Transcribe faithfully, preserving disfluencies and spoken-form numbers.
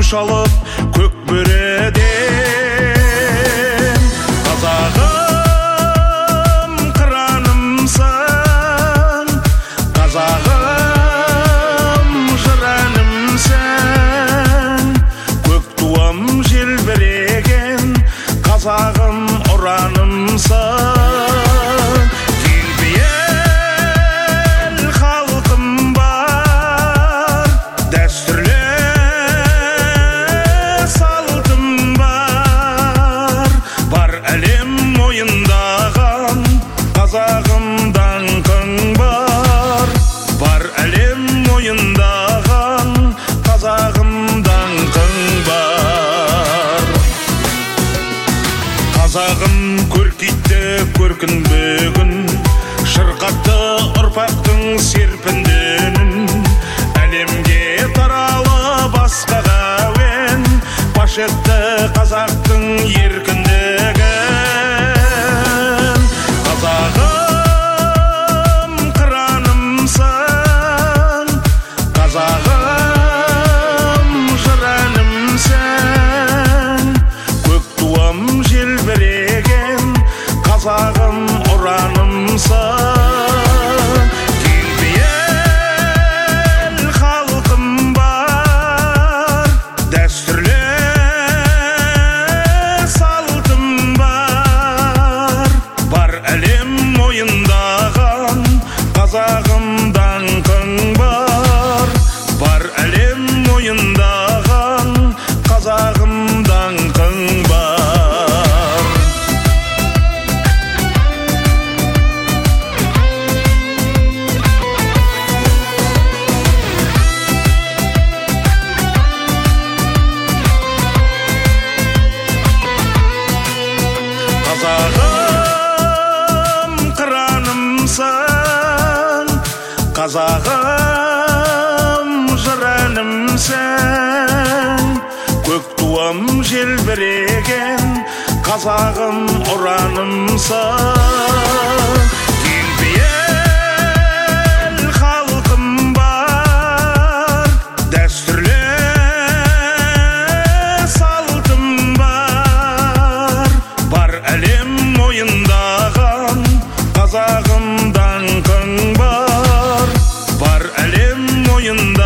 шалып көк бөреден. Қазағым қыранымсың, қазағым жыранымсың, көк туым желбіреген, қазағым ұранымсың. Қазағым даңқың бар, бар әлем мойындаған, қазағым даңқың бар. Қазағым көркейтті көркін бүгін, шырқатты ұрпақтың серпінденін, әлемге таралы басқаға әуен, паш етті қазақтың еркіндігі. Қазағым қыранымсың, қазағым жыранымсың, көк туым желбіреген, қазағым ұранымсың. Кеңпейіл халқым бар, дәстүрлі салтым бар, бар әлем мойындаған, қазағым даңқың бар, бар әлем мойындаған, қазағым даңқың бар. Қазағым қыранымсың, қазағым жыранымсың, көк туым желбіреген, қазағым ұранымсың. Кеңпейіл халқым бар, дәстүрлі салтым бар, бар әлем мойындаған, қазағым даңқың бар, бар әлем мойында